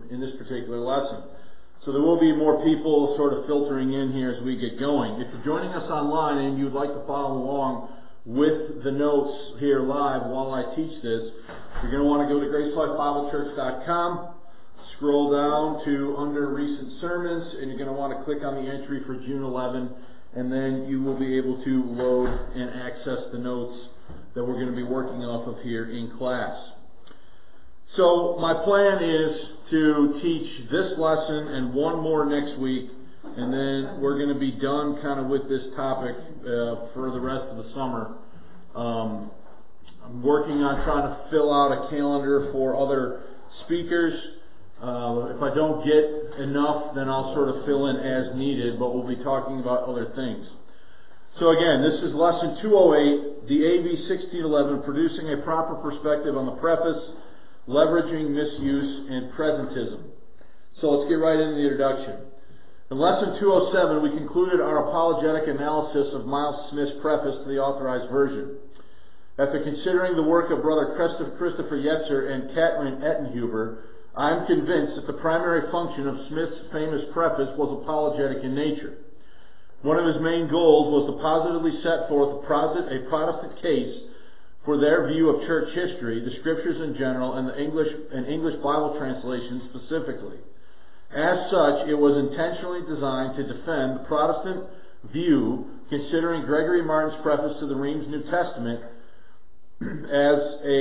in this particular lesson. So there will be more people sort of filtering in here as we get going. If you're joining us online and you'd like to follow along with the notes here live while I teach this, you're going to want to go to GraceLifeBibleChurch.com, scroll down to under recent sermons, and you're going to want to click on the entry for June 11, and then you will be able to load and access the notes that we're going to be working off of here in class. So my plan is to teach this lesson and one more next week, and then we're going to be done kind of with this topic for the rest of the summer. I'm working on trying to fill out a calendar for other speakers. If I don't get enough, then I'll sort of fill in as needed, but we'll be talking about other things. So again, this is lesson 208, the AV 1611, producing a proper perspective on the preface, leveraging misuse and presentism. So let's get right into the introduction. In lesson 207, we concluded our apologetic analysis of Miles Smith's preface to the Authorized Version. After considering the work of Brother Christopher Yetzer and Catherine Ettenhuber, I am convinced that the primary function of Smith's famous preface was apologetic in nature. One of his main goals was to positively set forth a Protestant case for their view of church history, the scriptures in general, and English Bible translations specifically. As such, it was intentionally designed to defend the Protestant view, considering Gregory Martin's preface to the Reims New Testament as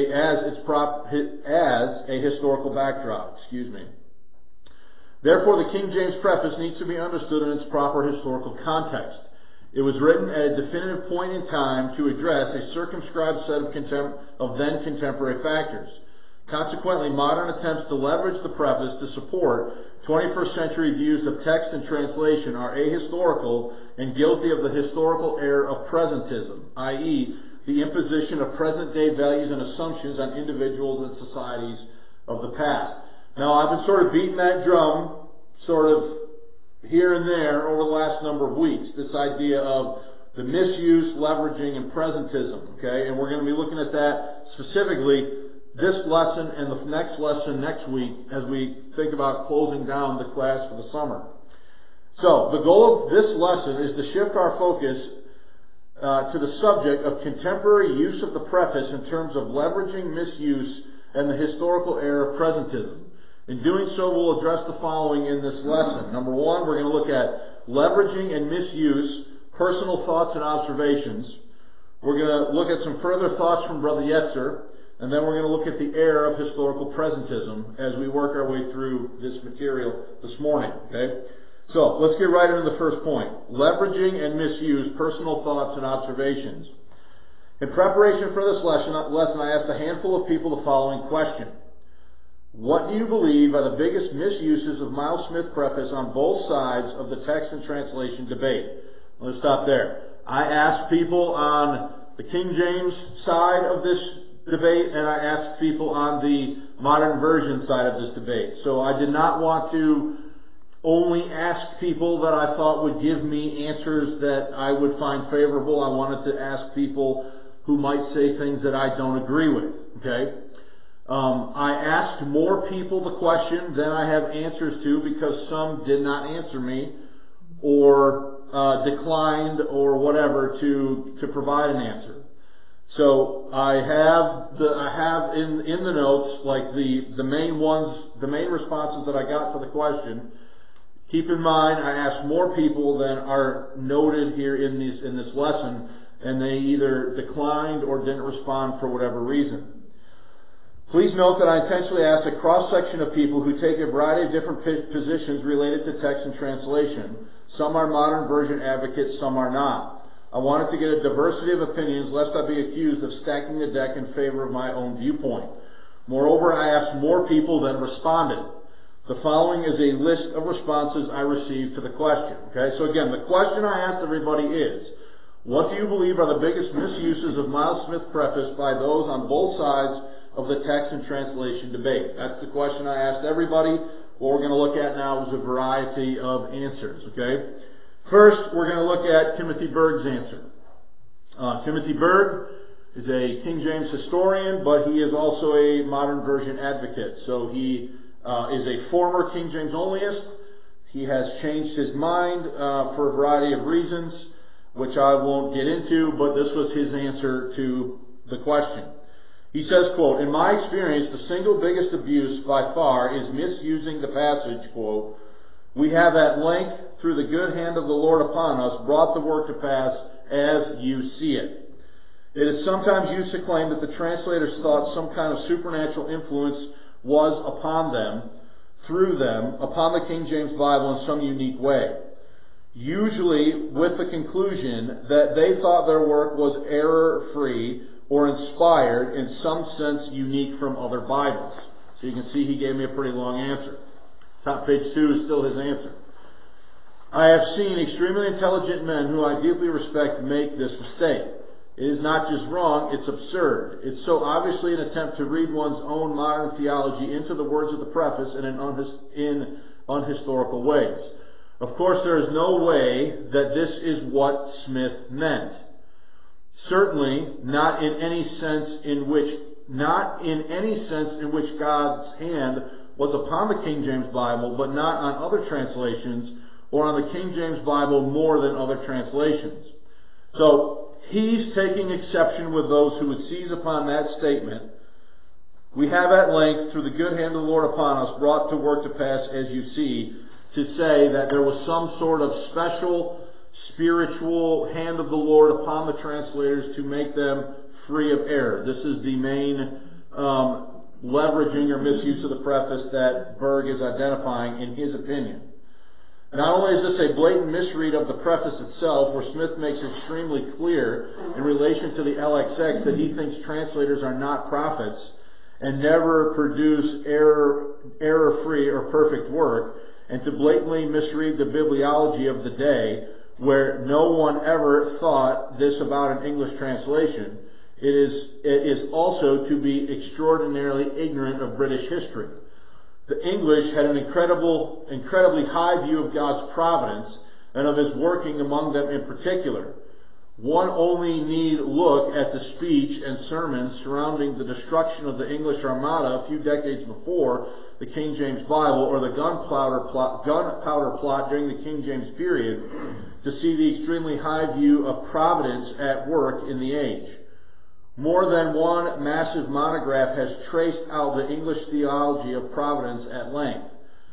a historical backdrop. Therefore, the King James preface needs to be understood in its proper historical context. It was written at a definitive point in time to address a circumscribed set of then contemporary factors. Consequently, modern attempts to leverage the preface to support 21st century views of text and translation are ahistorical and guilty of the historical error of presentism, i.e., the imposition of present-day values and assumptions on individuals and societies of the past. Now, I've been sort of beating that drum, sort of here and there over the last number of weeks, this idea of the misuse, leveraging, and presentism, okay? And we're going to be looking at that specifically this lesson and the next lesson next week as we think about closing down the class for the summer. So, the goal of this lesson is to shift our focus to the subject of contemporary use of the preface in terms of leveraging, misuse, and the historical error of presentism. In doing so, we'll address the following in this lesson. Number one, we're going to look at leveraging and misuse, personal thoughts and observations. We're going to look at some further thoughts from Brother Yetzer, and then we're going to look at the error of historical presentism as we work our way through this material this morning. Okay? So, let's get right into the first point. Leveraging and misuse, personal thoughts and observations. In preparation for this lesson, I asked a handful of people the following question. What do you believe are the biggest misuses of Miles Smith preface on both sides of the text and translation debate? Let's stop there. I asked people on the King James side of this debate, and I asked people on the modern version side of this debate. So I did not want to only ask people that I thought would give me answers that I would find favorable. I wanted to ask people who might say things that I don't agree with. Okay? I asked more people the question than I have answers to because some did not answer me or declined or whatever to provide an answer. So I have in the notes like the main responses that I got to the question. Keep in mind, I asked more people than are noted here in this lesson, and they either declined or didn't respond for whatever reason. Please note that I intentionally asked a cross-section of people who take a variety of different positions related to text and translation. Some are modern version advocates, some are not. I wanted to get a diversity of opinions lest I be accused of stacking the deck in favor of my own viewpoint. Moreover, I asked more people than responded. The following is a list of responses I received to the question. Okay, so again, the question I asked everybody is, what do you believe are the biggest misuses of Miles Smith preface by those on both sides of the text and translation debate? That's the question I asked everybody. What we're going to look at now is a variety of answers. Okay. First, we're going to look at Timothy Berg's answer. Timothy Berg is a King James historian, but he is also a modern version advocate. So he is a former King James onlyist. He has changed his mind for a variety of reasons, which I won't get into, but this was his answer to the question. He says, quote, "In my experience, the single biggest abuse by far is misusing the passage, quote, 'We have at length, through the good hand of the Lord upon us, brought the work to pass as you see it.' It is sometimes used to claim that the translators thought some kind of supernatural influence was upon them, through them, upon the King James Bible in some unique way, usually with the conclusion that they thought their work was error-free or inspired, in some sense unique from other Bibles." So you can see he gave me a pretty long answer. Top page 2 is still his answer. "I have seen extremely intelligent men who I deeply respect make this mistake. It is not just wrong, it's absurd. It's so obviously an attempt to read one's own modern theology into the words of the preface in unhistorical ways. Of course, there is no way that this is what Smith meant. Certainly not in any sense in which God's hand was upon the King James Bible, but not on other translations, or on the King James Bible more than other translations." So he's taking exception with those who would seize upon that statement. "We have at length, through the good hand of the Lord upon us, brought the work to pass as you see," to say that there was some sort of special spiritual hand of the Lord upon the translators to make them free of error. This is the main leveraging or misuse of the preface that Berg is identifying in his opinion. Not only is this a blatant misread of the preface itself, where Smith makes extremely clear in relation to the LXX that he thinks translators are not prophets and never produce error-free or perfect work, and to blatantly misread the bibliology of the day, where no one ever thought this about an English translation, it is also to be extraordinarily ignorant of British history. The English had an incredibly high view of God's providence and of His working among them in particular. One only need look at the speech and sermons surrounding the destruction of the English Armada a few decades before the King James Bible, or the gunpowder plot during the King James period, to see the extremely high view of providence at work in the age. More than one massive monograph has traced out the English theology of providence at length.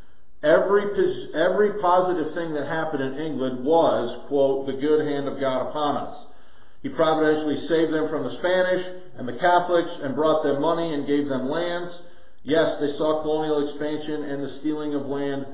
Every positive thing that happened in England was, quote, "the good hand of God upon us. He providentially saved them from the Spanish and the Catholics and brought them money and gave them lands. Yes, they saw colonial expansion and the stealing of land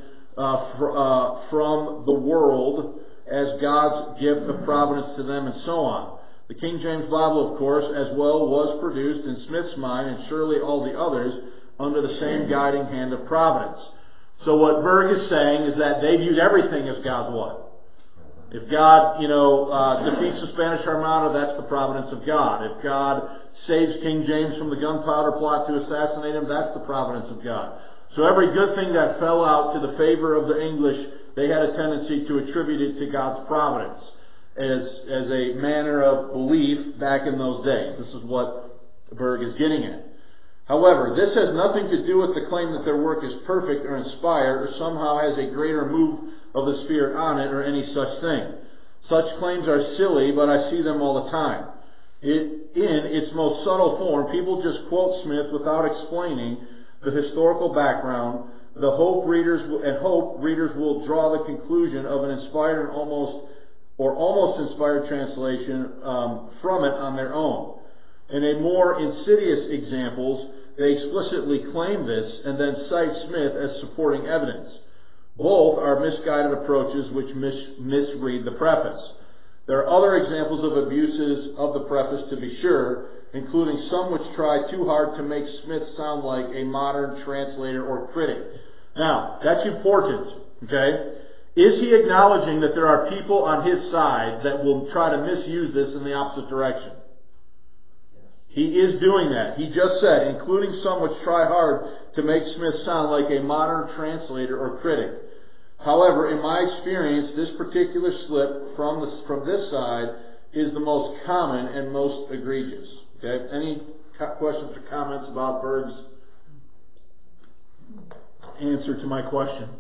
from the world as God's gift of providence to them, and so on. The King James Bible, of course, as well, was produced in Smith's mind, and surely all the others, under the same guiding hand of providence." So what Berg is saying is that they viewed everything as God's what? If God, defeats the Spanish Armada, that's the providence of God. If God saves King James from the gunpowder plot to assassinate him, that's the providence of God. So every good thing that fell out to the favor of the English, they had a tendency to attribute it to God's providence as a manner of belief back in those days. This is what Berg is getting at. However, this has nothing to do with the claim that their work is perfect or inspired or somehow has a greater move of the Spirit on it or any such thing. Such claims are silly, but I see them all the time. In its most subtle form, people just quote Smith without explaining the historical background. Hope readers will draw the conclusion of an inspired and almost inspired translation from it on their own. In a more insidious examples, they explicitly claim this and then cite Smith as supporting evidence. Both are misguided approaches which misread the preface. There are other examples of abuses of the preface, to be sure, including some which try too hard to make Smith sound like a modern translator or critic. Now, that's important, okay? Is he acknowledging that there are people on his side that will try to misuse this in the opposite direction? He is doing that. He just said, including some which try hard to make Smith sound like a modern translator or critic. However, in my experience, this particular slip from this side is the most common and most egregious. Okay? Any questions or comments about Berg's answer to my question.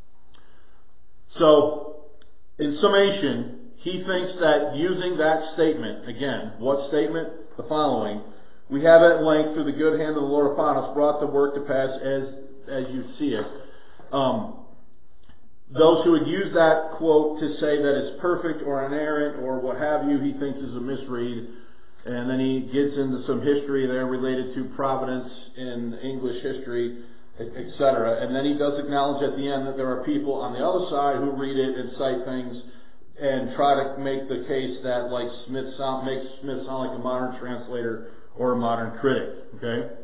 So, in summation, he thinks that using that statement, again, what statement? The following: we have at length, through the good hand of the Lord upon us, brought the work to pass as you see it. Those who would use that quote to say that it's perfect or inerrant or what have you, he thinks is a misread. And then he gets into some history there related to providence in English history, etc. And then he does acknowledge at the end that there are people on the other side who read it and cite things and try to make the case that makes Smith sound like a modern translator or a modern critic. Okay?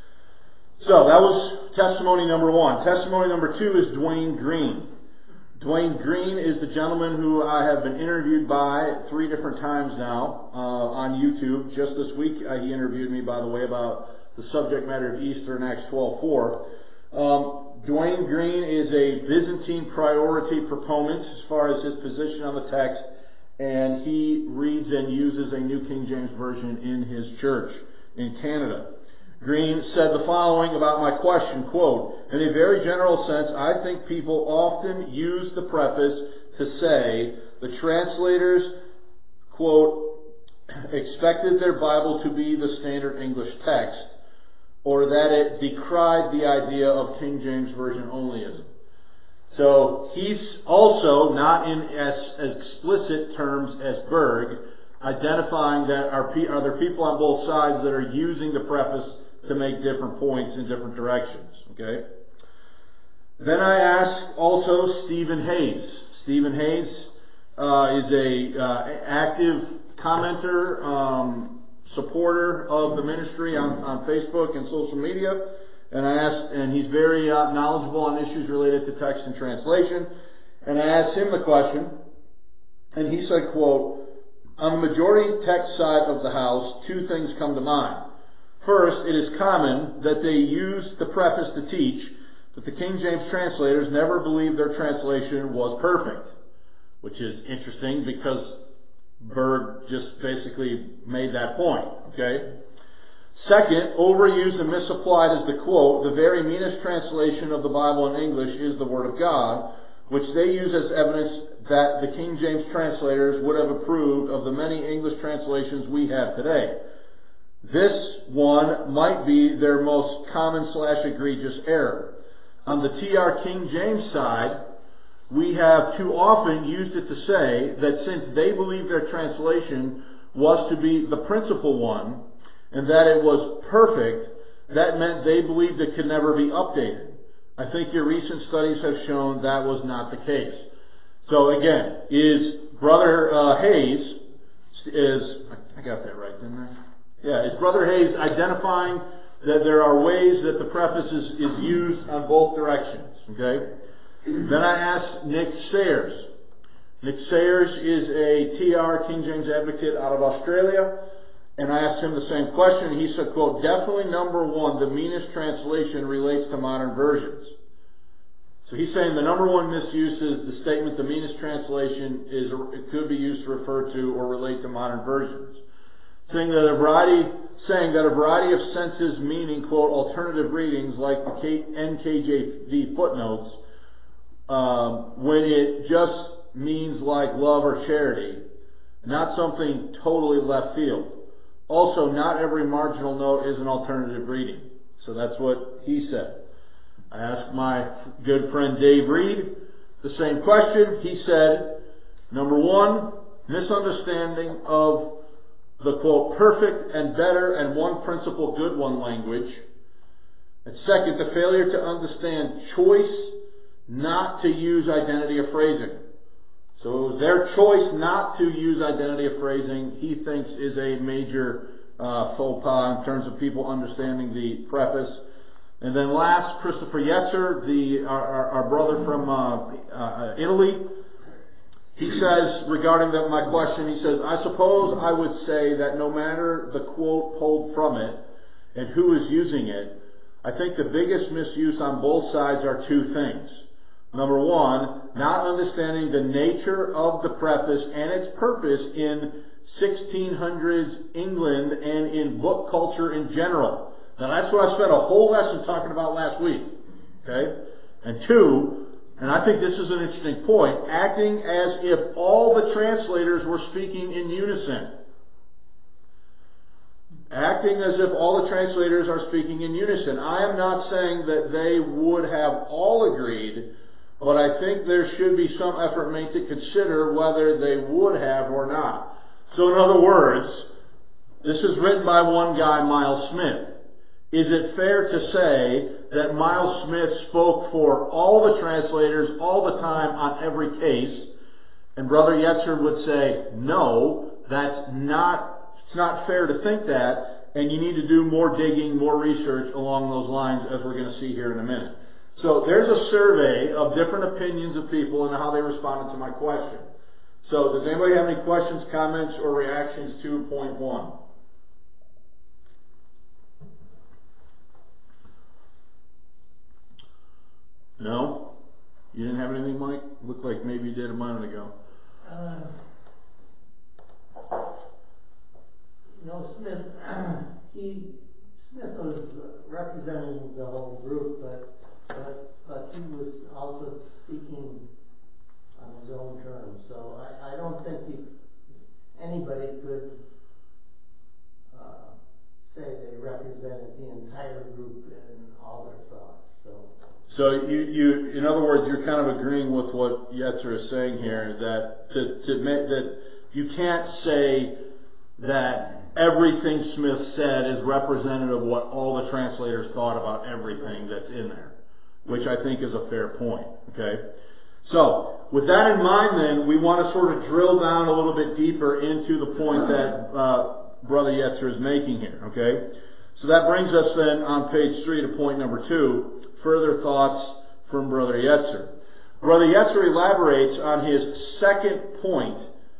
So that was testimony number one. Testimony number two is Dwayne Green. Dwayne Green is the gentleman who I have been interviewed by 3 different times now on YouTube. Just this week he interviewed me, by the way, about the subject matter of Easter in Acts 12:4. Dwayne Green is a Byzantine priority proponent as far as his position on the text, and he reads and uses a New King James Version in his church in Canada. Green said the following about my question, quote, "In a very general sense, I think people often use the preface to say the translators, quote, expected their Bible to be the standard English text, or that it decried the idea of King James Version onlyism." So he's also, not in as explicit terms as Berg, identifying that are there people on both sides that are using the preface to make different points in different directions. Okay. Then I asked also Stephen Hayes. Stephen Hayes is a active commenter, supporter of the ministry on Facebook and social media. And I asked, and he's very knowledgeable on issues related to text and translation. And I asked him the question, and he said, quote, "On the majority text side of the house, 2 things come to mind. First, it is common that they use the preface to teach that the King James translators never believed their translation was perfect," which is interesting because Berg just basically made that point. Okay. Second, overused and misapplied is the quote, "The very meanest translation of the Bible in English is the Word of God," which they use as evidence that the King James translators would have approved of the many English translations we have today. This one might be their most common / egregious error. On the T.R. King James side, we have too often used it to say that since they believed their translation was to be the principal one, and that it was perfect, that meant they believed it could never be updated. I think your recent studies have shown that was not the case. So again, is Brother Hayes, I got that right, didn't I? Yeah, is Brother Hayes identifying that there are ways that the preface is used on both directions? Okay. Then I asked Nick Sayers. Nick Sayers is a T.R. King James advocate out of Australia. And I asked him the same question. He said, quote, "Definitely number one, the meanest translation relates to modern versions." So he's saying the number one misuse is the statement the meanest translation it could be used to refer to or relate to modern versions. Saying that a variety of senses meaning, quote, alternative readings like the NKJV footnotes, when it just means like love or charity, not something totally left field. Also, not every marginal note is an alternative reading. So that's what he said. I asked my good friend Dave Reed the same question. He said, number one, misunderstanding of the, quote, perfect and better and one principle good one language. And second, the failure to understand choice not to use identity of phrasing. So it was their choice not to use identity of phrasing, he thinks, is a major faux pas in terms of people understanding the preface. And then last, Christopher Yetzer, our brother from Italy, he says, regarding my question, he says, "I suppose I would say that no matter the quote pulled from it and who is using it, I think the biggest misuse on both sides are 2 things. Number one, not understanding the nature of the preface and its purpose in 1600s England and in book culture in general." Now that's what I spent a whole lesson talking about last week. Okay? And two, and I think this is an interesting point, acting as if all the translators were speaking in unison. Acting as if all the translators are speaking in unison. I am not saying that they would have all agreed, but I think there should be some effort made to consider whether they would have or not. So in other words, this is written by one guy, Miles Smith. Is it fair to say that Miles Smith spoke for all the translators all the time on every case? And Brother Yetzer would say, no, it's not fair to think that, and you need to do more digging, more research along those lines, as we're going to see here in a minute. So there's a survey of different opinions of people and how they responded to my question. So does anybody have any questions, comments, or reactions to point one? No? You didn't have anything, Mike? Looked like maybe you did a minute ago. Smith was representing the whole group, but he was also speaking on his own terms. So I don't think anybody could say they represented the entire group in all their thoughts. So you, in other words, you're kind of agreeing with what Yetzer is saying here, that that you can't say that everything Smith said is representative of what all the translators thought about everything that's in there, which I think is a fair point. Okay, so with that in mind, then we want to sort of drill down a little bit deeper into the point that Brother Yetzer is making here. Okay, so that brings us then on page 3 to point number 2. Further thoughts from Brother Yetzer. Brother Yetzer elaborates on his second point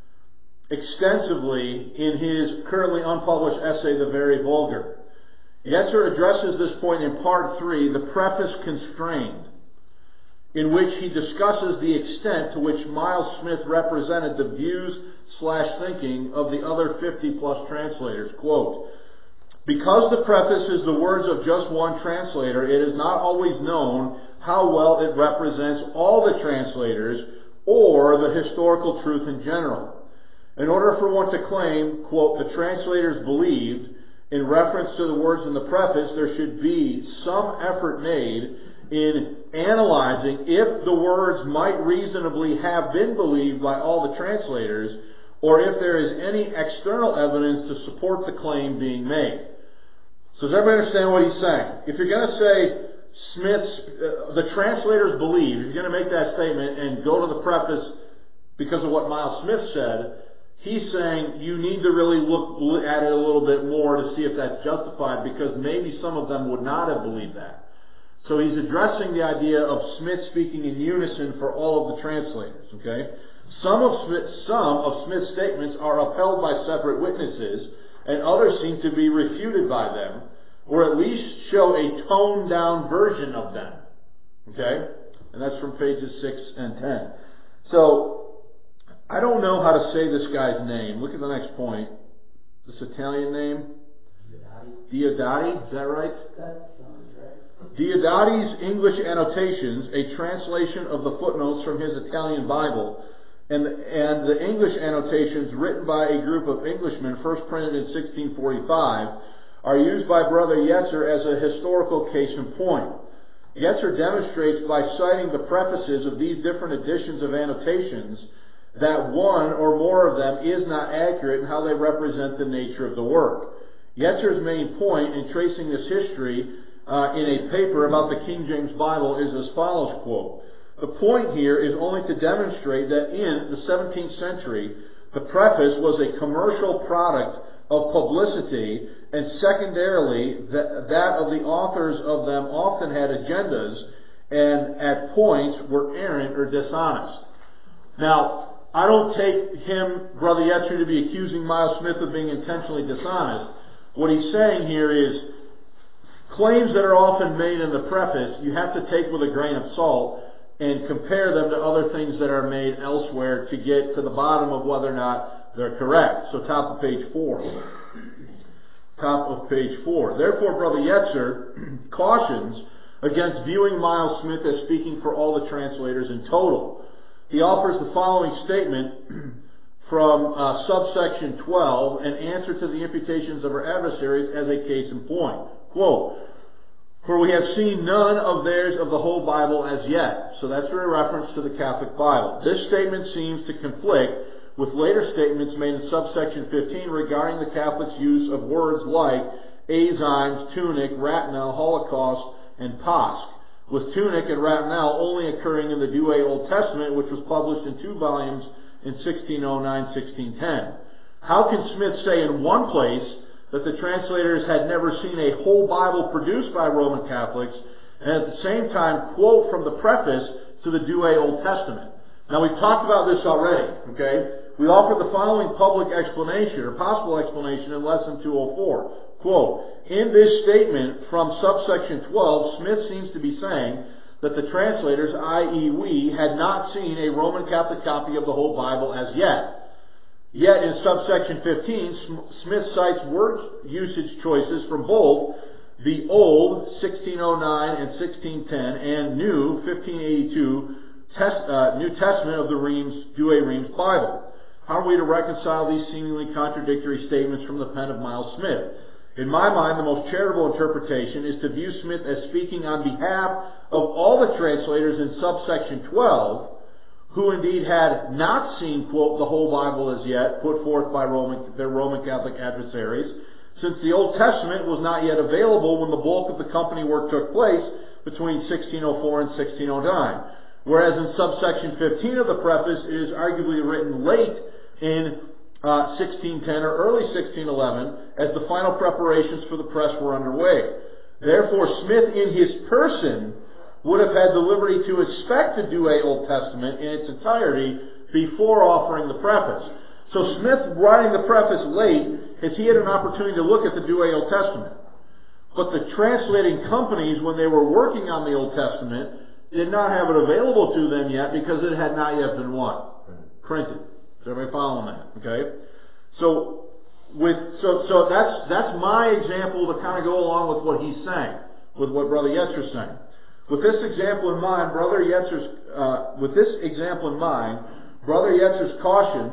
extensively in his currently unpublished essay, The Very Vulgar. Yetzer addresses this point in part 3, the preface constrained, in which he discusses the extent to which Miles Smith represented the views/thinking of the other 50-plus translators. Quote, because the preface is the words of just one translator, it is not always known how well it represents all the translators or the historical truth in general. In order for one to claim, quote, the translators believed, in reference to the words in the preface, there should be some effort made in analyzing if the words might reasonably have been believed by all the translators, or if there is any external evidence to support the claim being made. So does everybody understand what he's saying? If you're going to say the translators believe, if you're going to make that statement and go to the preface because of what Miles Smith said, he's saying you need to really look at it a little bit more to see if that's justified, because maybe some of them would not have believed that. So he's addressing the idea of Smith speaking in unison for all of the translators. Okay, some of Smith's statements are upheld by separate witnesses, and others seem to be refuted by them, or at least show a toned-down version of them. Okay? And that's from pages 6 and 10. So, I don't know how to say this guy's name. Look at the next point. This Italian name? Diodati. Is that right? That sounds right. Diodati's English Annotations, a translation of the footnotes from his Italian Bible, and the English annotations written by a group of Englishmen, first printed in 1645, are used by Brother Yetzer as a historical case in point. Yetzer demonstrates by citing the prefaces of these different editions of annotations that one or more of them is not accurate in how they represent the nature of the work. Yetzer's main point in tracing this history in a paper about the King James Bible is as follows, quote, the point here is only to demonstrate that in the 17th century, the preface was a commercial product of publicity, and secondarily, that of the authors of them often had agendas and at points were errant or dishonest. Now, I don't take him, Brother Yetzer, to be accusing Miles Smith of being intentionally dishonest. What he's saying here is claims that are often made in the preface, you have to take with a grain of salt and compare them to other things that are made elsewhere to get to the bottom of whether or not they're correct. So top of page 4. Top of page 4. Therefore, Brother Yetzer cautions against viewing Miles Smith as speaking for all the translators in total. He offers the following statement from subsection 12, an answer to the imputations of our adversaries as a case in point. Quote, "For we have seen none of theirs of the whole Bible as yet." So that's a reference to the Catholic Bible. This statement seems to conflict with later statements made in subsection 15 regarding the Catholics' use of words like azymes, tunic, rationale, holocaust, and Pasch, with tunic and rationale only occurring in the Douay Old Testament, which was published in 2 volumes in 1609-1610. How can Smith say in one place that the translators had never seen a whole Bible produced by Roman Catholics, and at the same time quote from the preface to the Douay Old Testament? Now, we've talked about this already, okay? We offered the following public explanation, or possible explanation, in Lesson 204. Quote, "In this statement from subsection 12, Smith seems to be saying that the translators, i.e. we, had not seen a Roman Catholic copy of the whole Bible as yet. Yet in subsection 15, Smith cites word usage choices from both the Old, 1609 and 1610, and New, 1582, New Testament of the Douay-Rheims Bible. How are we to reconcile these seemingly contradictory statements from the pen of Miles Smith? In my mind, the most charitable interpretation is to view Smith as speaking on behalf of all the translators in subsection 12, who indeed had not seen, quote, the whole Bible as yet, put forth by their Roman Catholic adversaries, since the Old Testament was not yet available when the bulk of the company work took place between 1604 and 1609. Whereas in subsection 15 of the preface, it is arguably written late in 1610 or early 1611, as the final preparations for the press were underway. Therefore, Smith in his person would have had the liberty to inspect the Douay Old Testament in its entirety before offering the preface. So Smith, writing the preface late, as he had an opportunity to look at the Douay Old Testament. But the translating companies, when they were working on the Old Testament, did not have it available to them yet because it had not yet been what? Printed. Is everybody following that? Okay? So that's my example to kind of go along with what he's saying, with what Brother Yetzer's saying. With this example in mind, Brother Yetzer's caution,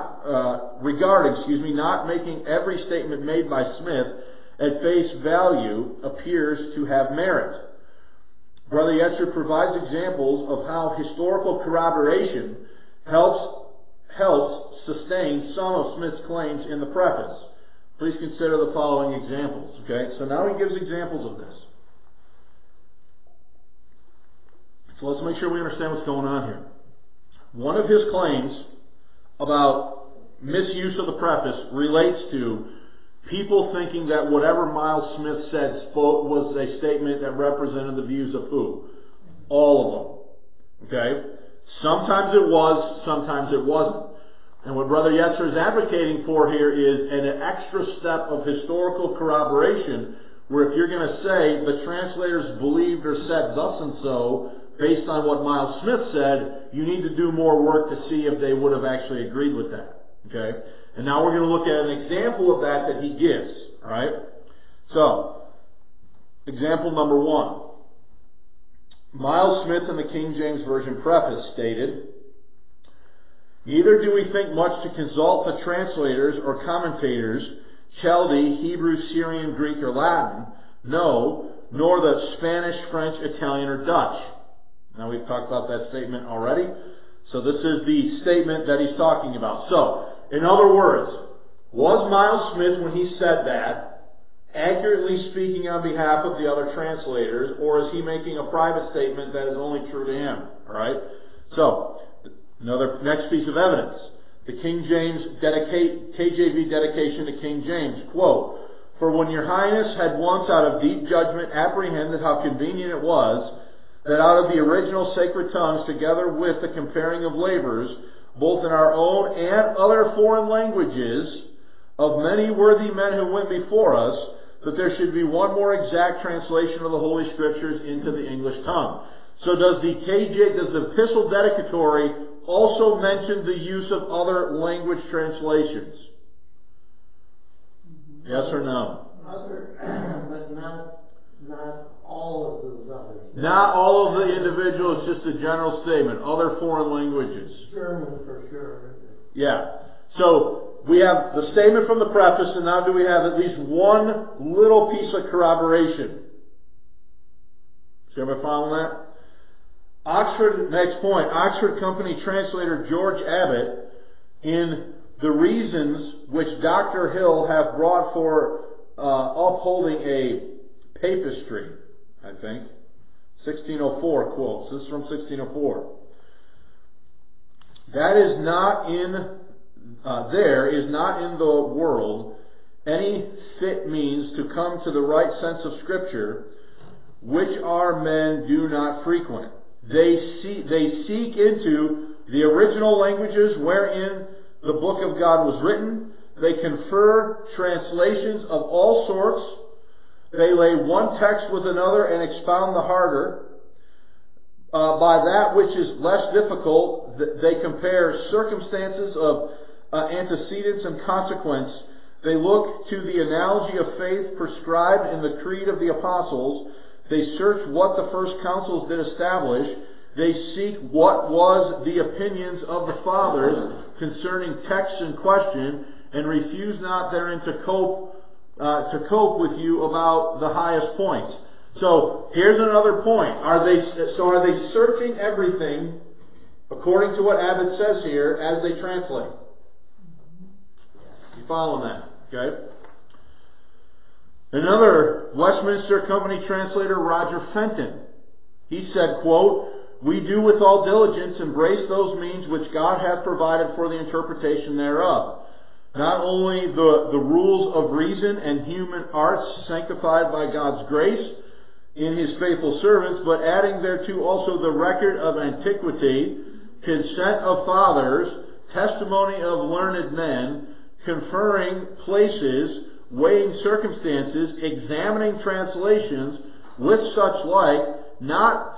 not making every statement made by Smith at face value appears to have merit. Brother Yetzer provides examples of how historical corroboration helps sustain some of Smith's claims in the preface. Please consider the following examples. Okay, so now he gives examples of this. So let's make sure we understand what's going on here. One of his claims about misuse of the preface relates to people thinking that whatever Miles Smith said was a statement that represented the views of who? All of them. Okay? Sometimes it was, sometimes it wasn't. And what Brother Yetzer is advocating for here is an extra step of historical corroboration, where if you're going to say the translators believed or said thus and so, based on what Miles Smith said, you need to do more work to see if they would have actually agreed with that. Okay? And now we're going to look at an example of that he gives. Alright? So, example number 1. Miles Smith in the King James Version preface stated, "Neither do we think much to consult the translators or commentators, Chaldee, Hebrew, Syrian, Greek, or Latin, no, nor the Spanish, French, Italian, or Dutch." Now we've talked about that statement already. So this is the statement that he's talking about. So, in other words, was Miles Smith, when he said that, accurately speaking on behalf of the other translators, or is he making a private statement that is only true to him? Alright? So, next piece of evidence. The King James KJV dedication to King James. Quote, "For when your Highness had once out of deep judgment apprehended how convenient it was, that out of the original sacred tongues, together with the comparing of labors, both in our own and other foreign languages, of many worthy men who went before us, that there should be one more exact translation of the Holy Scriptures into the English tongue." So does the epistle dedicatory also mention the use of other language translations? Yes or no? Other, but not all of those others. Not all of the individuals, just a general statement. Other foreign languages. German for sure. Yeah. So we have the statement from the preface, and now do we have at least one little piece of corroboration? Is everybody following that? Next point, Oxford Company translator George Abbott, in The Reasons which Dr. Hill hath brought for upholding a papistry, I think, 1604 quotes. This is from 1604. That is not in, there is not in the world any fit means to come to the right sense of Scripture, which our men do not frequent. They seek into the original languages wherein the book of God was written. They confer translations of all sorts. They lay one text with another and expound the harder. By that which is less difficult, they compare circumstances of antecedents and consequence. They look to the analogy of faith prescribed in the creed of the apostles. They search what the first councils did establish. They seek what was the opinions of the fathers concerning texts in question, and refuse not therein to cope with you about the highest points. So here's another point. Are they searching everything according to what Abbott says here as they translate? You following that? Okay. Another Westminster Company translator, Roger Fenton, he said, quote, "We do with all diligence embrace those means which God hath provided for the interpretation thereof. Not only the rules of reason and human arts sanctified by God's grace in His faithful servants, but adding thereto also the record of antiquity, consent of fathers, testimony of learned men, conferring places, weighing circumstances, examining translations, with such like, not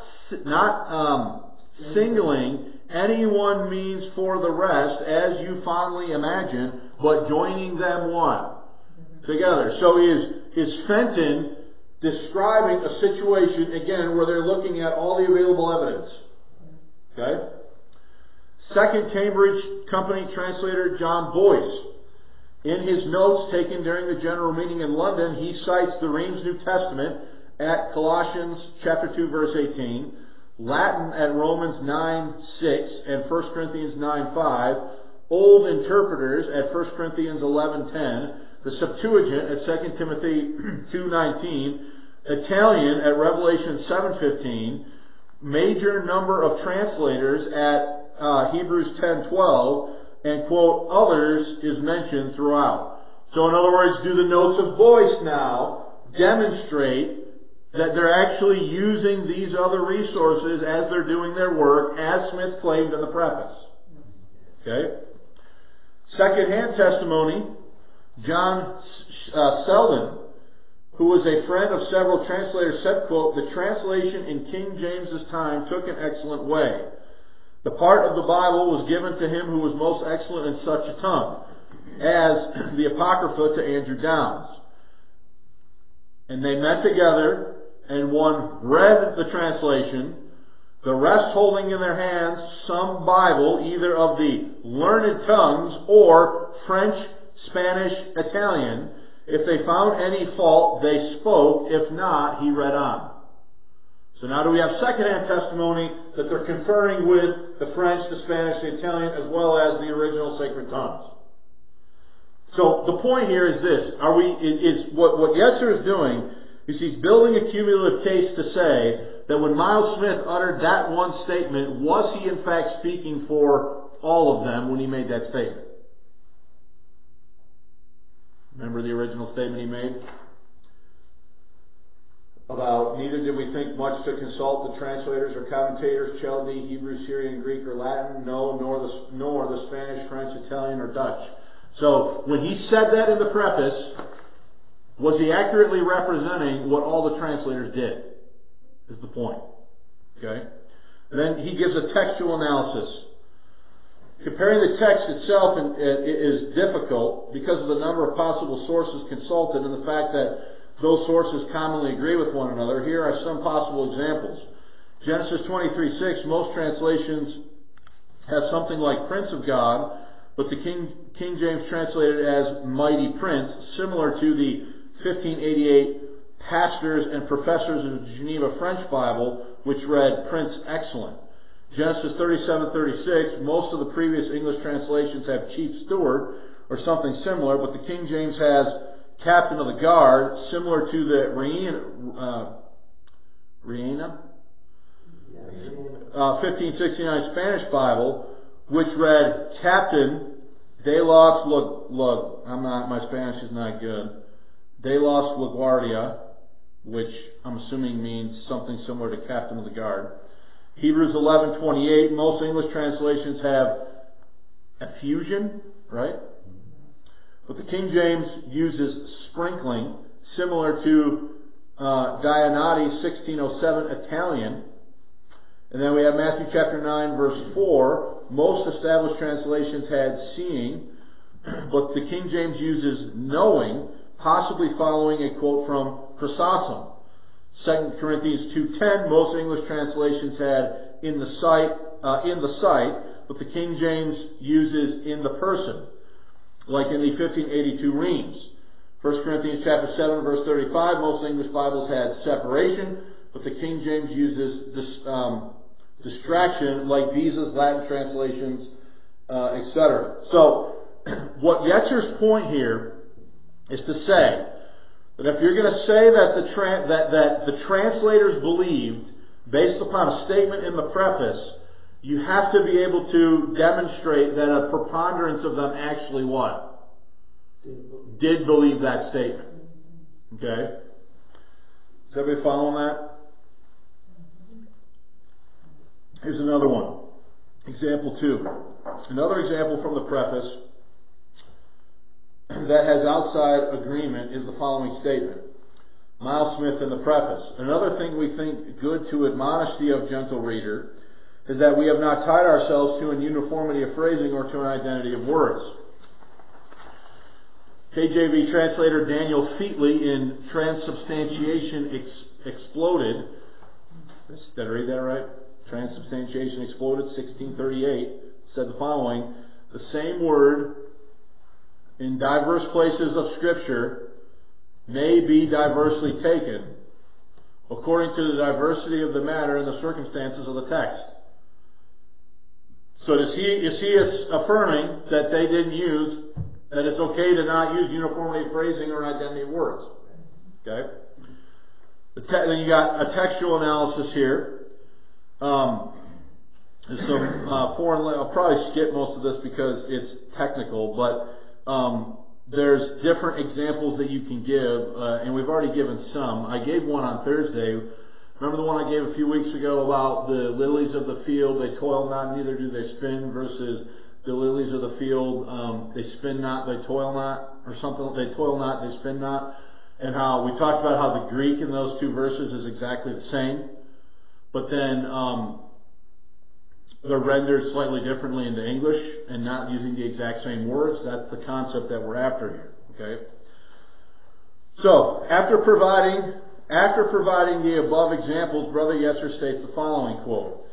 singling any one means for the rest, as you fondly imagine, but joining them one together." So is Fenton describing a situation, again, where they're looking at all the available evidence? Okay? Second Cambridge Company translator John Boyce, in his notes taken during the general meeting in London, he cites the Reims New Testament at Colossians chapter 2 verse 18, Latin at Romans 9:6 and 1 Corinthians 9:5, Old Interpreters at 1 Corinthians 11:10, the Septuagint at 2 Timothy 2:19, Italian at Revelation 7:15, major number of translators at Hebrews 10:12, and, quote, others is mentioned throughout. So in other words, do the notes of Boyce now demonstrate that they're actually using these other resources as they're doing their work, as Smith claimed in the preface? Okay? Second-hand testimony, John Selden, who was a friend of several translators, said, quote, "The translation in King James's time took an excellent way. The part of the Bible was given to him who was most excellent in such a tongue, as the Apocrypha to Andrew Downes. And they met together, and one read the translation, the rest holding in their hands some Bible, either of the learned tongues or French, Spanish, Italian. If they found any fault, they spoke. If not, he read on." So now do we have second-hand testimony that they're conferring with the French, the Spanish, the Italian, as well as the original sacred tongues? So the point here is this: what Yetzer is doing is he's building a cumulative case to say that when Miles Smith uttered that one statement, was he in fact speaking for all of them when he made that statement? Remember the original statement he made? About neither did we think much to consult the translators or commentators, Chaldee, Hebrew, Syrian, Greek, or Latin, no, nor the Spanish, French, Italian, or Dutch. So when he said that in the preface, was he accurately representing what all the translators did? Is the point. Okay? And then he gives a textual analysis. Comparing the text itself is difficult because of the number of possible sources consulted and the fact that those sources commonly agree with one another. Here are some possible examples. Genesis 23:6, most translations have something like Prince of God, but the King James translated as Mighty Prince, similar to the 1588 Pastors and Professors of the Geneva French Bible, which read Prince Excellent. Genesis 37:36, most of the previous English translations have Chief Steward or something similar, but the King James has Captain of the Guard, similar to the Reina 1569 Spanish Bible, which read Captain de los my Spanish is not good. De los LaGuardia, which I'm assuming means something similar to Captain of the Guard. Hebrews 11:28. Most English translations have effusion, right? But the King James uses sprinkling, similar to Dianati 1607 Italian. And then we have Matthew chapter 9, verse 4. Most established translations had seeing, but the King James uses knowing, possibly following a quote from Chrysostom. 2 Corinthians 2:10. Most English translations had in the sight, but the King James uses in the person, like in the 1582 Reims. 1 Corinthians chapter 7, verse 35. Most English Bibles had separation, but the King James uses distraction, like Beza's Latin translations, etc. So, what Yetzir's point here is to say that if you're going to say that the translators believed, based upon a statement in the preface, you have to be able to demonstrate that a preponderance of them actually what? Did believe that statement. Okay? Is everybody following that? Here's another one. Example 2. Another example from the preface that has outside agreement is the following statement. Miles Smith in the preface. Another thing we think good to admonish thee of, gentle reader, is that we have not tied ourselves to an uniformity of phrasing or to an identity of words. KJV translator Daniel Featley in Transubstantiation Exploded, did I read that right? Transubstantiation Exploded, 1638, said the following: the same word in diverse places of Scripture may be diversely taken according to the diversity of the matter and the circumstances of the text. So is he affirming that they didn't use, that it's okay to not use uniformity of phrasing or identity of words? Okay. Then you got a textual analysis here. There's some I'll probably skip most of this because it's technical, but there's different examples that you can give, and we've already given some. I gave one on Thursday. Remember the one I gave a few weeks ago about the lilies of the field, they toil not, neither do they spin, versus the lilies of the field, they spin not, they toil not, or something, they toil not, they spin not, and how we talked about how the Greek in those two verses is exactly the same, but then they're rendered slightly differently into English and not using the exact same words. That's the concept that we're after here. Okay. So, after providing the above examples, Brother Yetzir states the following quote: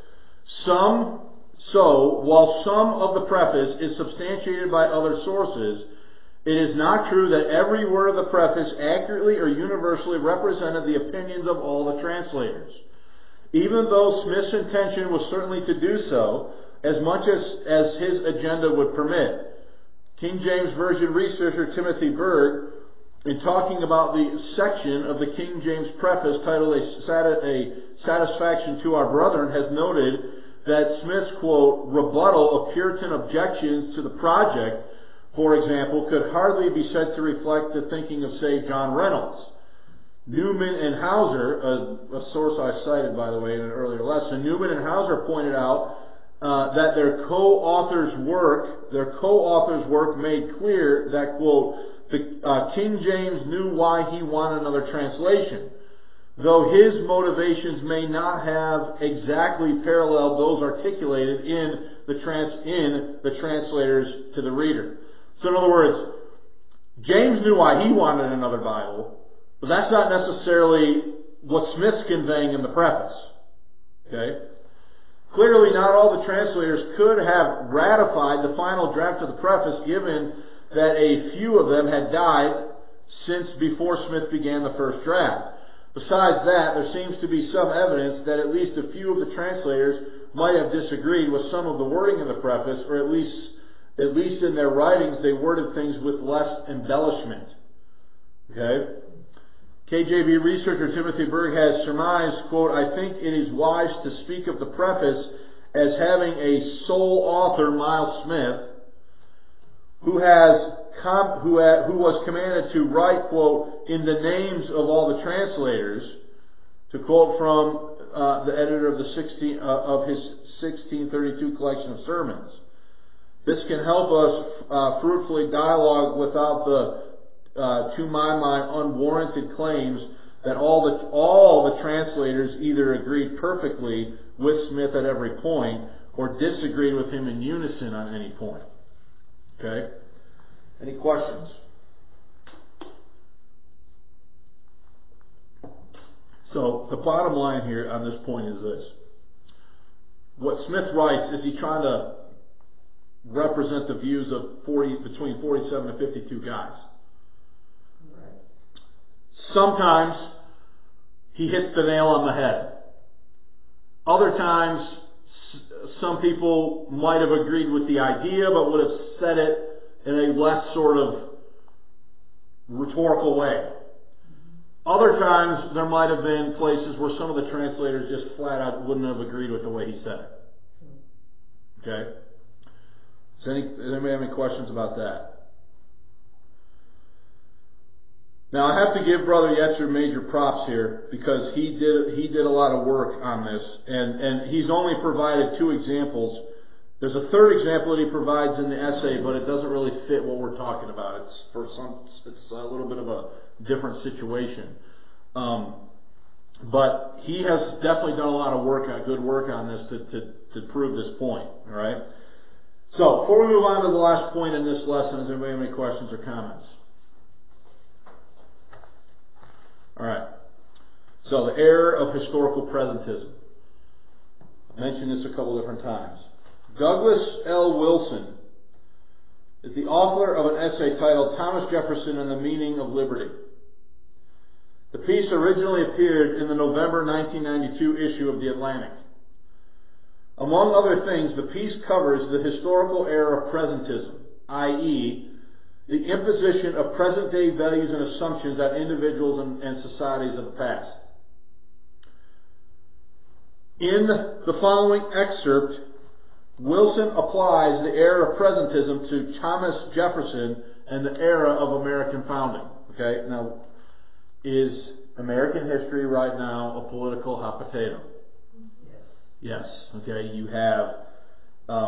while some of the preface is substantiated by other sources, it is not true that every word of the preface accurately or universally represented the opinions of all the translators. Even though Smith's intention was certainly to do so, as much as his agenda would permit. King James Version researcher Timothy Berg, in talking about the section of the King James preface titled A Satisfaction to Our Brethren, has noted that Smith's, quote, rebuttal of Puritan objections to the project, for example, could hardly be said to reflect the thinking of, say, John Reynolds. Newman and Hauser, a source I cited, by the way, in an earlier lesson, Newman and Hauser pointed out that their co-author's work made clear that, quote, King James knew why he wanted another translation, though his motivations may not have exactly paralleled those articulated in the translators to the reader. So in other words, James knew why he wanted another Bible, But that's not necessarily what Smith's conveying in the preface. Okay? Clearly, not all the translators could have ratified the final draft of the preface, given that a few of them had died since before Smith began the first draft. Besides that, there seems to be some evidence that at least a few of the translators might have disagreed with some of the wording in the preface, or at least in their writings they worded things with less embellishment. Okay? KJV researcher Timothy Berg has surmised, quote, "I think it is wise to speak of the preface as having a sole author, Miles Smith, who was commanded to write, quote, in the names of all the translators," to quote from the editor of his 1632 collection of sermons. This can help us fruitfully dialogue without the to my mind, unwarranted claims that all the translators either agreed perfectly with Smith at every point or disagreed with him in unison on any point. Okay? Any questions? So, the bottom line here on this point is this. What Smith writes is he's trying to represent the views of between 47 and 52 guys. Sometimes he hits the nail on the head. Other times, some people might have agreed with the idea, but would have said it in a less sort of rhetorical way. Other times, there might have been places where some of the translators just flat out wouldn't have agreed with the way he said it. Okay? Does anybody have any questions about that? Now, I have to give Brother Yetzer major props here because he did a lot of work on this, and he's only provided 2 examples. There's a third example that he provides in the essay, but it doesn't really fit what we're talking about. It's a little bit of a different situation. But he has definitely done a lot of good work on this to prove this point. All right. So before we move on to the last point in this lesson, does anybody have any questions or comments? All right. So the error of historical presentism. I mentioned this a couple different times. Douglas L. Wilson is the author of an essay titled Thomas Jefferson and the Meaning of Liberty. The piece originally appeared in the November 1992 issue of The Atlantic. Among other things, the piece covers the historical era of presentism, i.e., the imposition of present-day values and assumptions on individuals and societies of the past. In the following excerpt, Wilson applies the era of presentism to Thomas Jefferson and the era of American founding. Okay, now, is American history right now a political hot potato? Yes. Okay, you have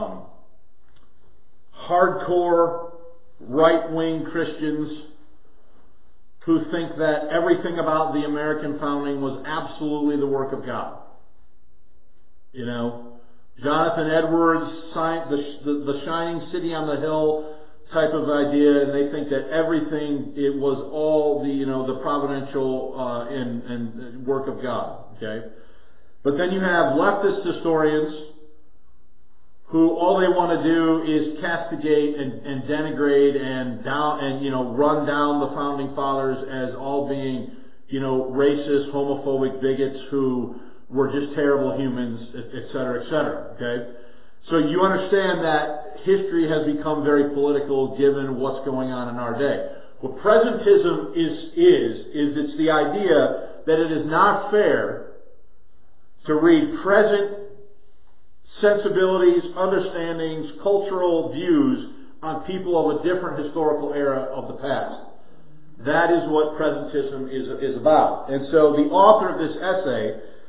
hardcore right-wing Christians who think that everything about the American founding was absolutely the work of God. You know, Jonathan Edwards, the shining city on the hill type of idea, and they think that everything, it was all the providential and work of God. Okay, but then you have leftist historians who all they want to do is castigate and denigrate and run down the founding fathers as all being racist, homophobic bigots who were just terrible humans, etc., etc. Okay, so you understand that history has become very political given what's going on in our day. What presentism is it's the idea that it is not fair to read present sensibilities, understandings, cultural views on people of a different historical era of the past. That is what presentism is about. And so the author of this essay,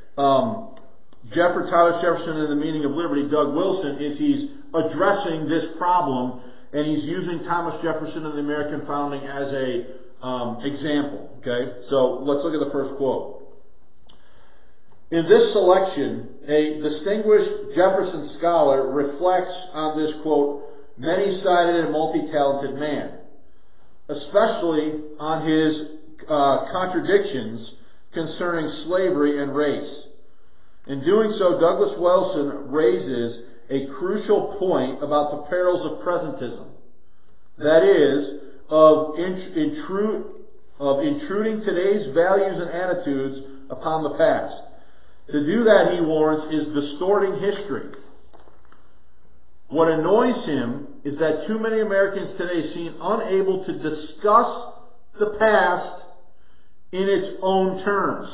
Thomas Jefferson and the Meaning of Liberty, Doug Wilson, he's addressing this problem, and he's using Thomas Jefferson and the American founding as a example. Okay, so let's look at the first quote. In this selection, a distinguished Jefferson scholar reflects on this, quote, many-sided and multi-talented man, especially on his contradictions concerning slavery and race. In doing so, Douglas Wilson raises a crucial point about the perils of presentism. That is, of intruding today's values and attitudes upon the past. To do that, he warns, is distorting history. What annoys him is that too many Americans today seem unable to discuss the past in its own terms.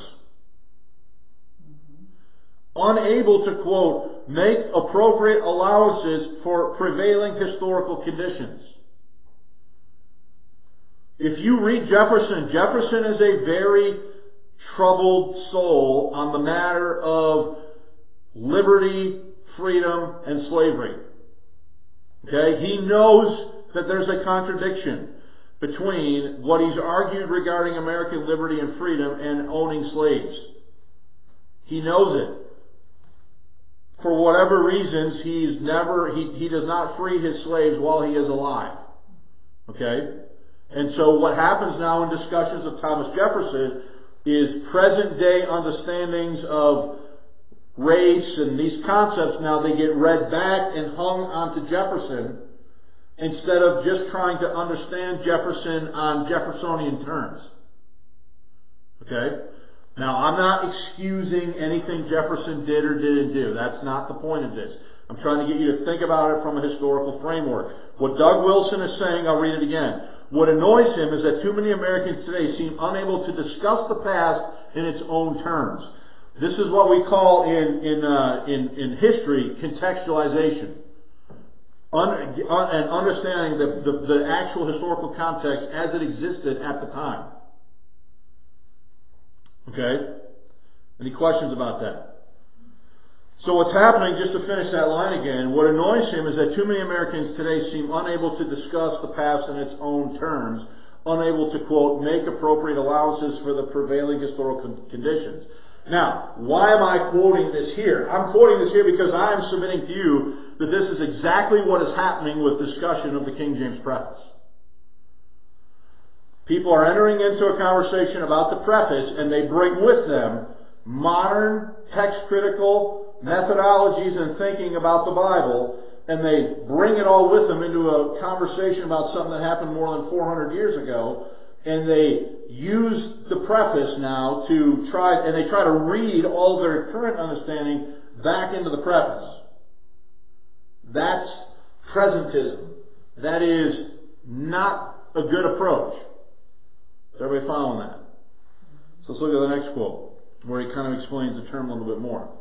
Unable to, quote, make appropriate allowances for prevailing historical conditions. If you read Jefferson, Jefferson is a very troubled soul on the matter of liberty, freedom, and slavery. Okay? He knows that there's a contradiction between what he's argued regarding American liberty and freedom and owning slaves. He knows it. For whatever reasons, he does not free his slaves while he is alive. Okay? And so what happens now in discussions of Thomas Jefferson is present day understandings of race and these concepts now they get read back and hung onto Jefferson instead of just trying to understand Jefferson on Jeffersonian terms. Okay? Now, I'm not excusing anything Jefferson did or didn't do. That's not the point of this. I'm trying to get you to think about it from a historical framework. What Doug Wilson is saying, I'll read it again. What annoys him is that too many Americans today seem unable to discuss the past in its own terms. This is what we call in history contextualization. And understanding the actual historical context as it existed at the time. Okay? Any questions about that? So what's happening, just to finish that line again, what annoys him is that too many Americans today seem unable to discuss the past in its own terms, unable to, quote, make appropriate allowances for the prevailing historical conditions. Now, why am I quoting this here? I'm quoting this here because I am submitting to you that this is exactly what is happening with discussion of the King James Preface. People are entering into a conversation about the preface and they bring with them modern, text-critical methodologies and thinking about the Bible, and they bring it all with them into a conversation about something that happened more than 400 years ago, and they use the preface now to try to read all their current understanding back into the preface. That's presentism. That is not a good approach. Is everybody following that? So let's look at the next quote, where he kind of explains the term a little bit more.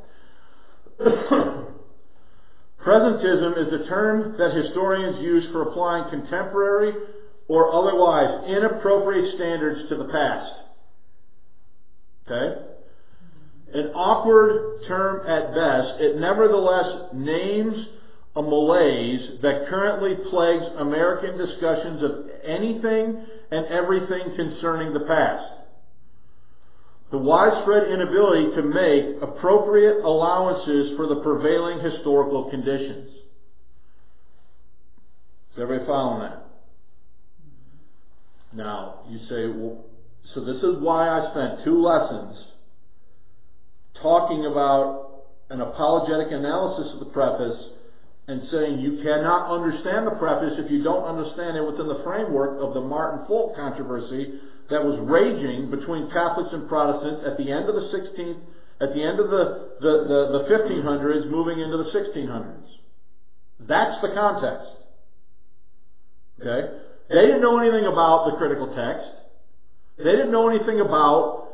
Presentism is the term that historians use for applying contemporary or otherwise inappropriate standards to the past. Okay? An awkward term at best, it nevertheless names a malaise that currently plagues American discussions of anything and everything concerning the past. The widespread inability to make appropriate allowances for the prevailing historical conditions. Is everybody following that? Now, you say, well, so this is why I spent 2 lessons talking about an apologetic analysis of the preface and saying you cannot understand the preface if you don't understand it within the framework of the Martin Fulk controversy that was raging between Catholics and Protestants at the end of the 1500s, moving into the 1600s. That's the context. Okay? They didn't know anything about the critical text. They didn't know anything about,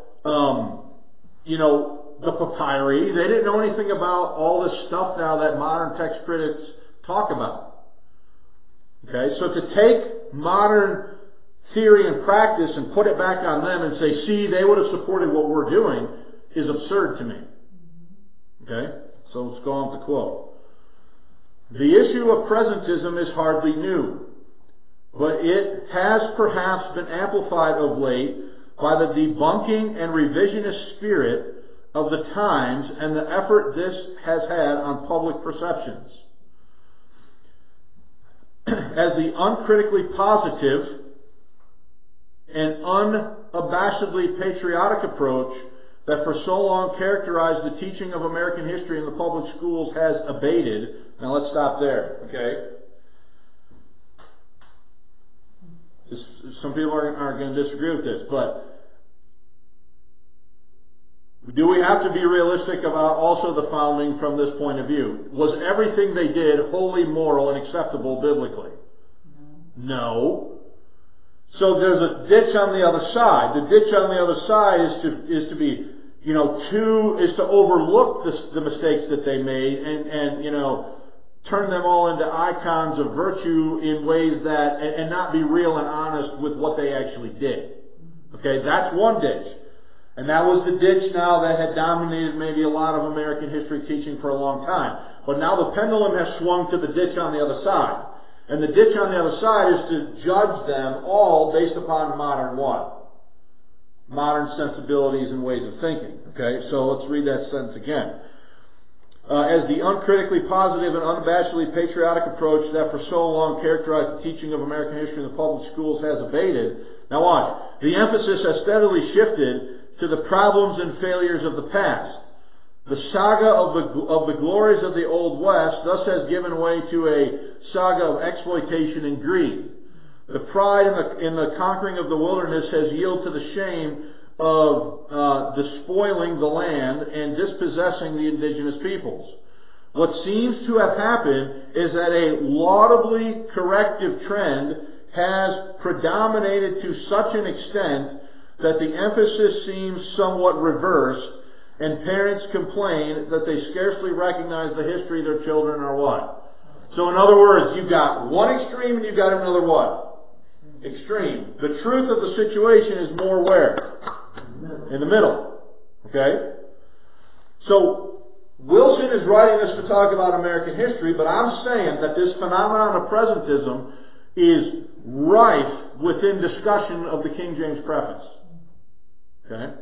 the papyri. They didn't know anything about all this stuff now that modern text critics talk about. Okay? So to take modern theory and practice and put it back on them and say, see, they would have supported what we're doing is absurd to me. Okay? So let's go on with the quote. The issue of presentism is hardly new, but it has perhaps been amplified of late by the debunking and revisionist spirit of the times and the effort this has had on public perceptions. As the uncritically positive and unabashedly patriotic approach that for so long characterized the teaching of American history in the public schools has abated. Now let's stop there, okay? Some people are going to disagree with this, but do we have to be realistic about also the founding from this point of view? Was everything they did wholly moral and acceptable biblically? No. So there's a ditch on the other side. The ditch on the other side is to overlook the mistakes that they made and turn them all into icons of virtue in ways that, and not be real and honest with what they actually did. Okay, that's one ditch. And that was the ditch now that had dominated maybe a lot of American history teaching for a long time. But now the pendulum has swung to the ditch on the other side. And the ditch on the other side is to judge them all based upon modern what? Modern sensibilities and ways of thinking. Okay, so let's read that sentence again. As the uncritically positive and unabashedly patriotic approach that for so long characterized the teaching of American history in the public schools has abated. Now watch. The emphasis has steadily shifted to the problems and failures of the past. The saga of the glories of the Old West thus has given way to a saga of exploitation and greed. The pride in the conquering of the wilderness has yielded to the shame of despoiling the land and dispossessing the indigenous peoples. What seems to have happened is that a laudably corrective trend has predominated to such an extent that the emphasis seems somewhat reversed, and parents complain that they scarcely recognize the history their children are what? So in other words, you've got one extreme and you've got another what? Extreme. The truth of the situation is more where? In the middle. Okay? So, Wilson is writing this to talk about American history, but I'm saying that this phenomenon of presentism is rife within discussion of the King James preface. Okay?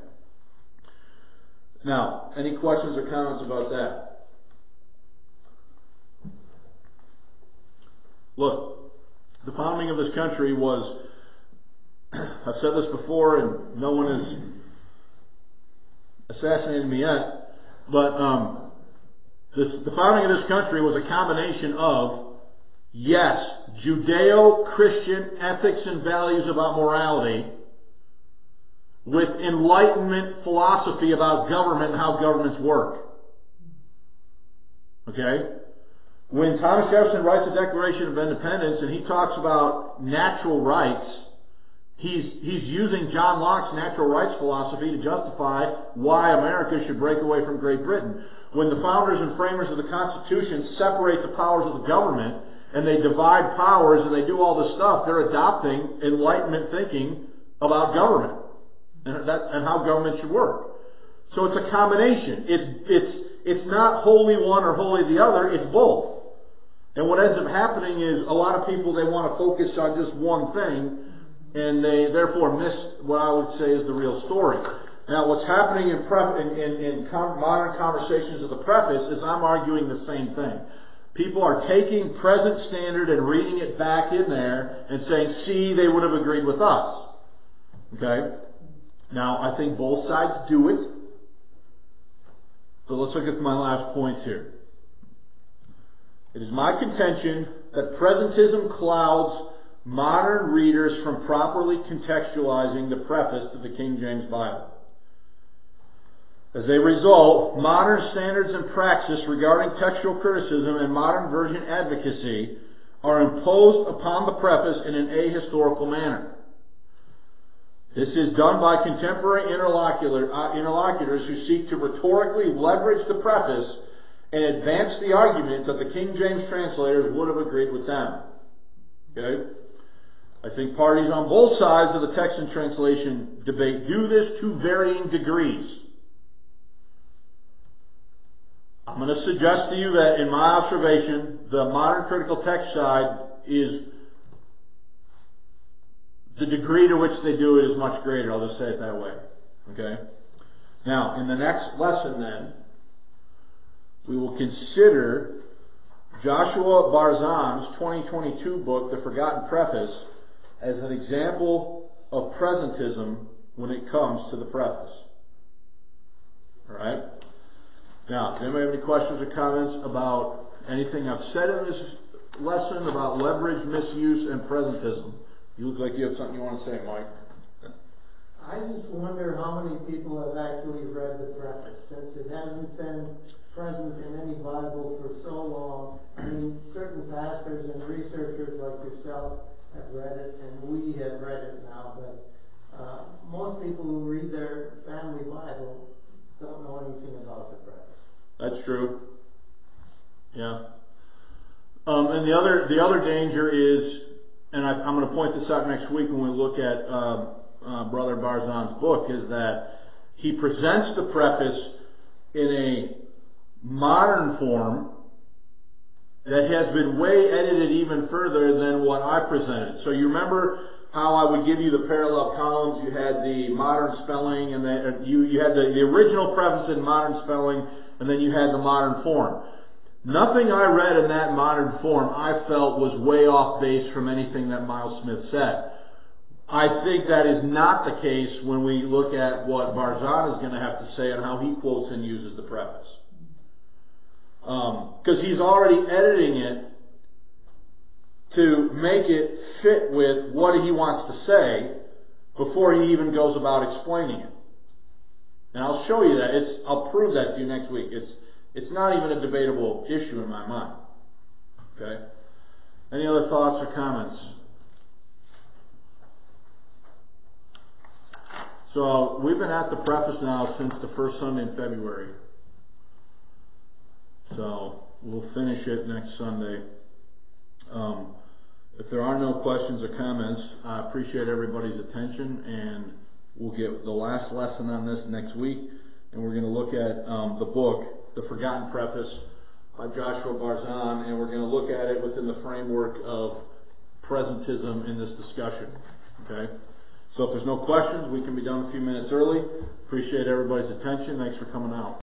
Now, any questions or comments about that? Look, the founding of this country was, I've said this before and no one has assassinated me yet, but the founding of this country was a combination of, yes, Judeo-Christian ethics and values about morality, with Enlightenment philosophy about government and how governments work. Okay? When Thomas Jefferson writes the Declaration of Independence and he talks about natural rights, he's using John Locke's natural rights philosophy to justify why America should break away from Great Britain. When the founders and framers of the Constitution separate the powers of the government and they divide powers and they do all this stuff, they're adopting Enlightenment thinking about government. And how government should work. So it's a combination. It's not wholly one or wholly the other, it's both. And what ends up happening is a lot of people, they want to focus on just one thing, and they therefore miss what I would say is the real story. Now what's happening in modern conversations of the preface is I'm arguing the same thing. People are taking present standard and reading it back in there and saying, see, they would have agreed with us. Okay? Now, I think both sides do it. So let's look at my last point here. It is my contention that presentism clouds modern readers from properly contextualizing the preface to the King James Bible. As a result, modern standards and praxis regarding textual criticism and modern version advocacy are imposed upon the preface in an ahistorical manner. This is done by contemporary interlocutors who seek to rhetorically leverage the preface and advance the argument that the King James translators would have agreed with them. Okay? I think parties on both sides of the text and translation debate do this to varying degrees. I'm going to suggest to you that in my observation, the modern critical text side is the degree to which they do it is much greater. I'll just say it that way. Okay? Now, in the next lesson then, we will consider Joshua Barzan's 2022 book, The Forgotten Preface, as an example of presentism when it comes to the preface. Alright? Now, does anybody have any questions or comments about anything I've said in this lesson about leverage, misuse, and presentism? You look like you have something you want to say, Mike. I just wonder how many people have actually read the preface, since it hasn't been present in any Bible for so long. I mean, certain pastors and researchers like yourself have read it, and we have read it now, but most people who read their family Bible don't know anything about the preface. That's true. Yeah. And the other danger is, and I'm going to point this out next week when we look at Brother Barzan's book, is that he presents the preface in a modern form that has been way edited even further than what I presented. So you remember how I would give you the parallel columns? You had the modern spelling, and you had the original preface in modern spelling, and then you had the modern form. Nothing I read in that modern form I felt was way off base from anything that Miles Smith said. I think that is not the case when we look at what Barzan is going to have to say and how he quotes and uses the preface. Because he's already editing it to make it fit with what he wants to say before he even goes about explaining it. And I'll show you that. I'll prove that to you next week. It's not even a debatable issue in my mind. Okay? Any other thoughts or comments? So we've been at the preface now since the first Sunday in February. So we'll finish it next Sunday. If there are no questions or comments, I appreciate everybody's attention, and we'll get the last lesson on this next week, and we're going to look at the book, The Forgotten Preface by Joshua Barzan, and we're going to look at it within the framework of presentism in this discussion. Okay? So if there's no questions, we can be done a few minutes early. Appreciate everybody's attention. Thanks for coming out.